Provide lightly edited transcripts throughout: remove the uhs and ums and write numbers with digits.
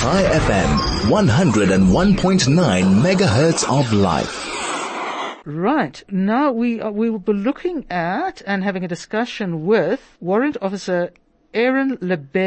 Chai FM, 101.9 megahertz of life. Right. Now we will be looking at and having a discussion with Warrant Officer Aaron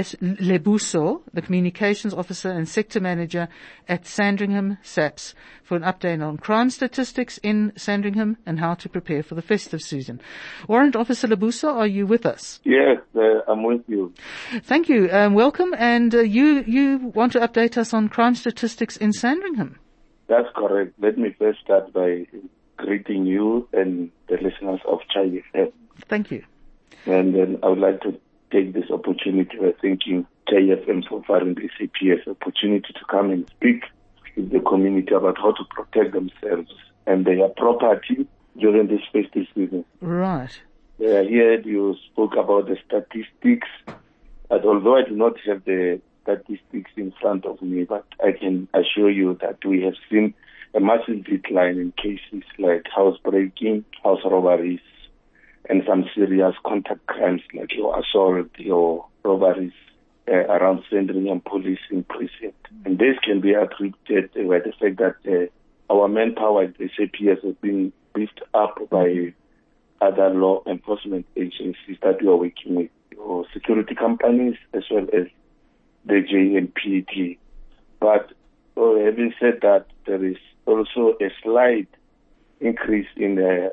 Lebuso, the Communications Officer and Sector Manager at Sandringham SAPS, for an update on crime statistics in Sandringham and how to prepare for the festive season. Warrant Officer Lebuso, are you with us? Yes, I'm with you. Thank you. Welcome. And you want to update us on crime statistics in Sandringham? That's correct. Let me first start by greeting you and the listeners of Chai FM. Thank you. And then I would like to take this opportunity by thanking Chai FM for offering the SAPS opportunity to come and speak with the community about how to protect themselves and their property during this festive season. Right. I heard you spoke about the statistics, but although I do not have the statistics in front of me, but I can assure you that we have seen a massive decline in cases like housebreaking, house robberies, and some serious contact crimes like your assault, your robberies around Sandringham Police in precinct. And this can be attributed by the fact that our manpower at the SAPS has been beefed up by other law enforcement agencies that we are working with, your security companies as well as the JNPT. But having said that, there is also a slight increase in the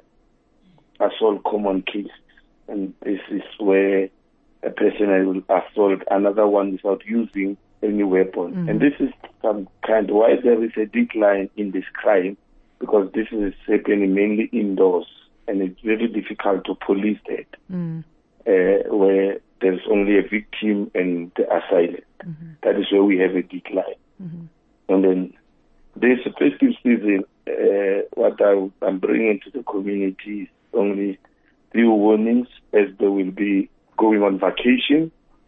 assault common cases, and this is where a person will assault another one without using any weapon. Mm-hmm. And this is some kind why there is a decline in this crime, because this is happening mainly indoors, and it's very difficult to police that, where there's only a victim and the assailant. Mm-hmm. That is where we have a decline. Mm-hmm. And then this festive season, what I'm bringing to the community is only few warnings, as they will be going on vacation,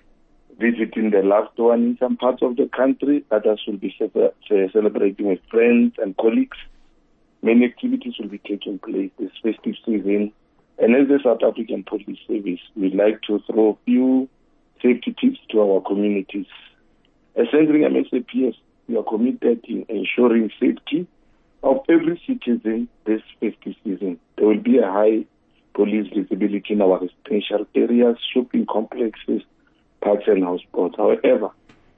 visiting the loved one in some parts of the country. Others will be celebrating with friends and colleagues. Many activities will be taking place this festive season. And as the South African Police Service, we'd like to throw a few safety tips to our communities. As Sandringham SAPS, we are committed in ensuring safety of every citizen this festive season. There will be a high police visibility in our residential areas, shopping complexes, parks and houseboats. However,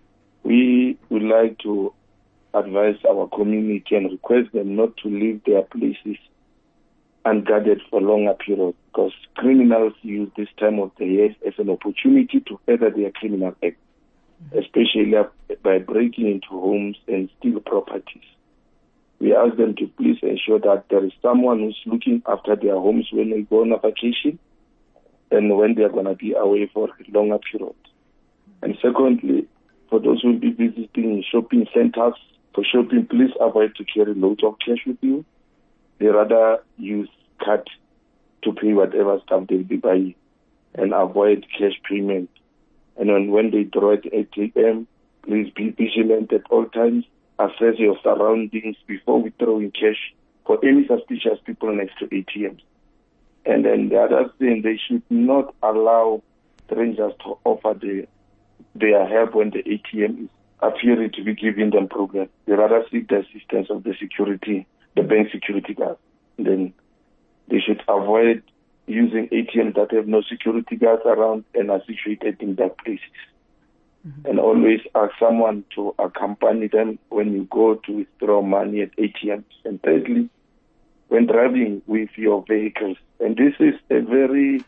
we would like to advise our community and request them not to leave their places unguarded for longer periods, because criminals use this time of the year as an opportunity to further their criminal act, especially by breaking into homes and steal properties. We ask them to please ensure that there is someone who's looking after their homes when they go on a vacation and when they are going to be away for a longer period. And secondly, for those who will be visiting shopping centers, for shopping, please avoid to carry loads of cash with you. They rather use card to pay whatever stuff they'll be buying and avoid cash payment. And when they draw at ATM, please be vigilant at all times. Assess your surroundings before withdrawing cash for any suspicious people next to ATMs. And then the other thing, they should not allow strangers to offer their help when the ATM is appearing to be giving them problems. They rather seek the assistance of the bank security guards. Then they should avoid using ATMs that have no security guards around and are situated in dark places. Mm-hmm. And always ask someone to accompany them when you go to withdraw money at ATMs. And thirdly, when driving with your vehicles. And this is a very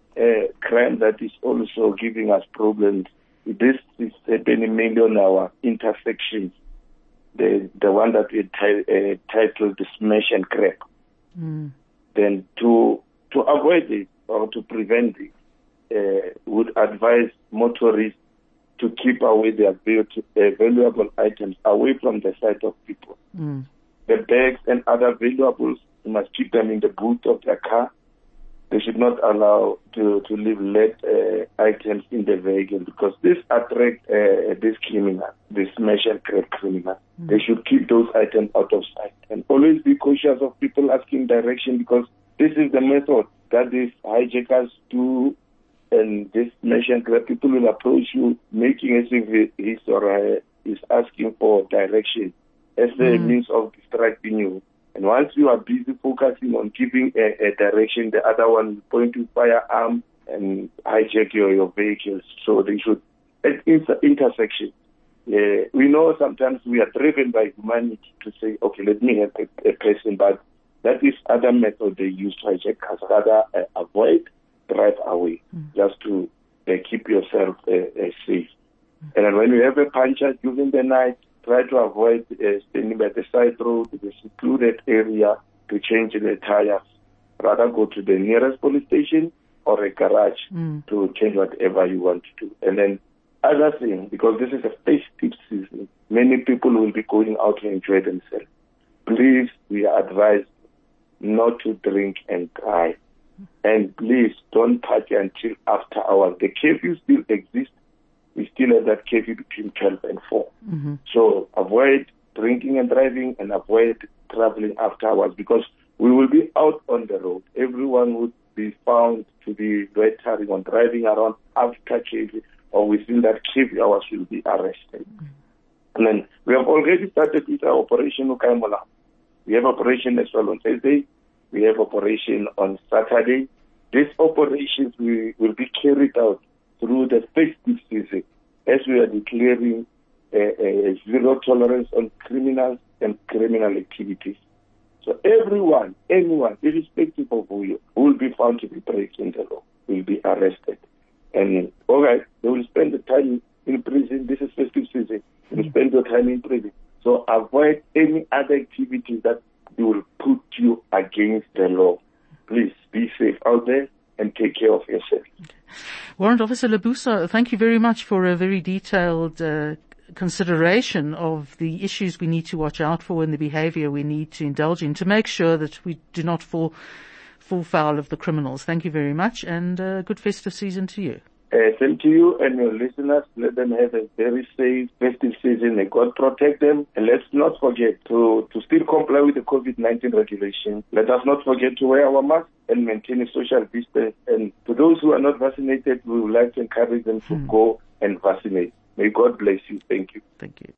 crime that is also giving us problems. This is happening mainly on our intersections, the one that we titled the smash and crack. Mm. Then to avoid it or to prevent it, would advise motorists to keep away their valuable items away from the sight of people. Mm. The bags and other valuables, you must keep them in the boot of their car. They should not allow to leave lead items in the vehicle, because this attracts this criminal, this smash and crack criminal. Mm. They should keep those items out of sight and always be cautious of people asking direction, because this is the method that these hijackers do. And this smash and grab, people will approach you making as if he's or is asking for direction as a means of distracting you. And once you are busy focusing on giving a direction, the other one will point to firearm and hijack your vehicles. So they should, at intersection. We know sometimes we are driven by humanity to say, okay, let me have a person, but that is other method they use to hijack cars. Rather avoid, drive away, just to keep yourself safe. And then when you have a puncher during the night, try to avoid standing by the side road, the secluded area to change the tires. Rather go to the nearest police station or a garage to change whatever you want to do. And then other thing, because this is a festive season, many people will be going out to enjoy themselves. Please, we are advised not to drink and drive. And please don't party until after hours. The curfew still exists. We still have that curfew between 12 and 4. So avoid drinking and driving and avoid traveling after hours, because we will be out on the road. Everyone would be found to be loitering or driving around after curfew or within that curfew hours will be arrested. And then we have already started with our Operation Ukaimola. We have operation as well on Thursday. We have operation on Saturday. These operations will be carried out through the festive season as we are declaring a zero tolerance on criminals and criminal activities. So everyone, anyone, irrespective of who you will be found to be breaking the law, will be arrested. And all right, they will spend the time in prison. This is festive season. They will spend your time in prison. So avoid any other activities that will put you against the law. Please be safe out there and take care of yourself. Warrant Officer Lebuso, thank you very much for a very detailed consideration of the issues we need to watch out for and the behavior we need to indulge in to make sure that we do not fall foul of the criminals. Thank you very much, and good festive season to you. Same to you and your listeners. Let them have a very safe festive season. May God protect them. And let's not forget to still comply with the COVID-19 regulation. Let us not forget to wear our mask and maintain a social distance. And to those who are not vaccinated, we would like to encourage them to go and vaccinate. May God bless you. Thank you. Thank you.